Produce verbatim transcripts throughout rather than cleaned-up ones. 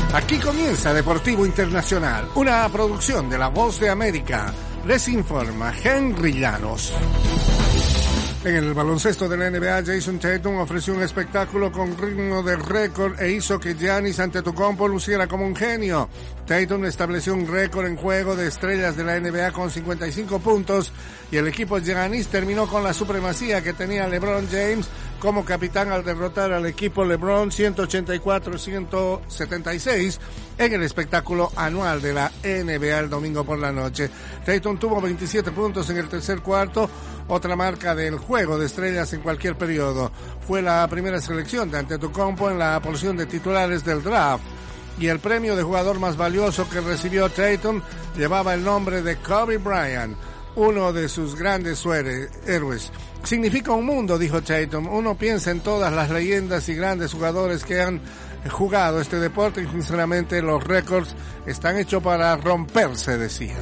Aquí comienza Deportivo Internacional, una producción de La Voz de América. Les informa Henry Llanos. En el baloncesto de la N B A, Jason Tatum ofreció un espectáculo con ritmo de récord e hizo que Giannis Antetokounmpo luciera como un genio. Tatum estableció un récord en juego de estrellas de la N B A con cincuenta y cinco puntos y el equipo Giannis terminó con la supremacía que tenía LeBron James como capitán al derrotar al equipo LeBron ciento ochenta y cuatro a ciento setenta y seis en el espectáculo anual de la N B A el domingo por la noche. Tatum tuvo veintisiete puntos en el tercer cuarto, otra marca del juego de estrellas en cualquier periodo. Fue la primera selección de Antetokounmpo en la porción de titulares del draft. Y el premio de jugador más valioso que recibió Tatum llevaba el nombre de Kobe Bryant, uno de sus grandes suere, héroes. Significa un mundo, dijo Tatum. Uno piensa en todas las leyendas y grandes jugadores que han jugado este deporte y sinceramente los récords están hechos para romperse, decía.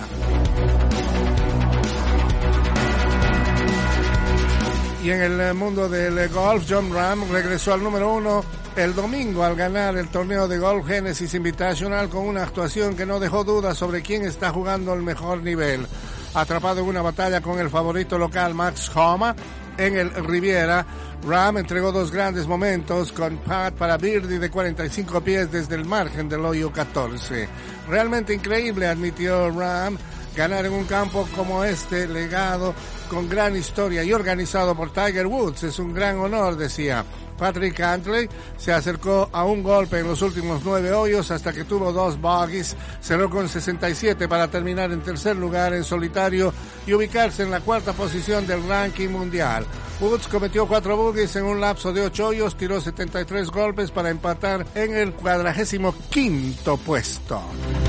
Y en el mundo del golf, Jon Rahm regresó al número uno el domingo al ganar el torneo de golf Genesis Invitational con una actuación que no dejó dudas sobre quién está jugando el mejor nivel. Atrapado en una batalla con el favorito local Max Homa en el Riviera, Rahm entregó dos grandes momentos con pat para birdie de cuarenta y cinco pies desde el margen del hoyo catorce. Realmente increíble, admitió Rahm, ganar en un campo como este, legado, con gran historia y organizado por Tiger Woods. Es un gran honor, decía. Patrick Cantlay se acercó a un golpe en los últimos nueve hoyos hasta que tuvo dos bogies. Cerró con sesenta y siete para terminar en tercer lugar en solitario y ubicarse en la cuarta posición del ranking mundial. Woods cometió cuatro bogies en un lapso de ocho hoyos, tiró setenta y tres golpes para empatar en el cuadragésimo quinto puesto.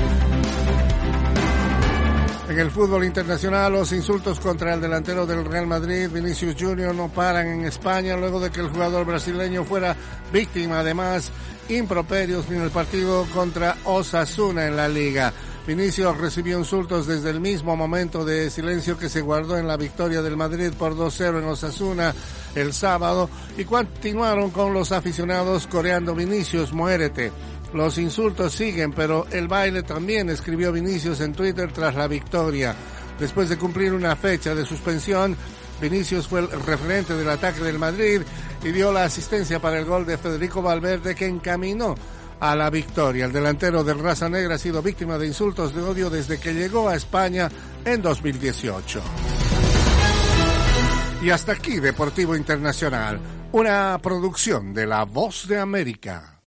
En el fútbol internacional, los insultos contra el delantero del Real Madrid, Vinicius Junior, no paran en España luego de que el jugador brasileño fuera víctima de más improperios en el partido contra Osasuna en la Liga. Vinicius recibió insultos desde el mismo momento de silencio que se guardó en la victoria del Madrid por dos cero en Osasuna el sábado y continuaron con los aficionados coreando Vinicius, muérete. Los insultos siguen, pero el baile también, escribió Vinicius en Twitter tras la victoria. Después de cumplir una fecha de suspensión, Vinicius fue el referente del ataque del Madrid y dio la asistencia para el gol de Federico Valverde que encaminó a la victoria. El delantero del Raza Negra ha sido víctima de insultos de odio desde que llegó a España en dos mil dieciocho. Y hasta aquí Deportivo Internacional, una producción de La Voz de América.